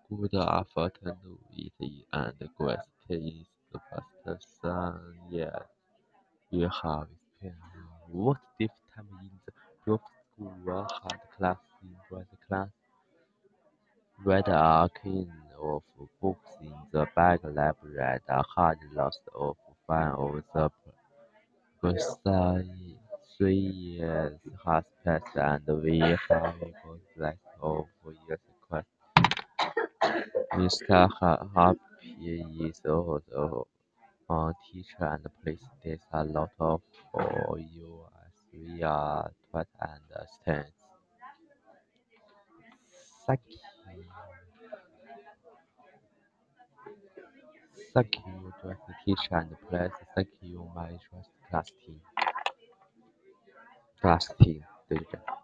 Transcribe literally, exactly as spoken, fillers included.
Good afternoon, it is and great is the past sun yet we have spent what deep time in the group school hard class in the class read a kind of books in the back library a hard loss of fun of the precise three years has passed and we have got less of years quest. Mister Ha- Happy is also a teacher and plays this a lot of for you as we are taught and understand. Thank you, thank you, trust teacher and please thank you, my trust class team, class team, 对的。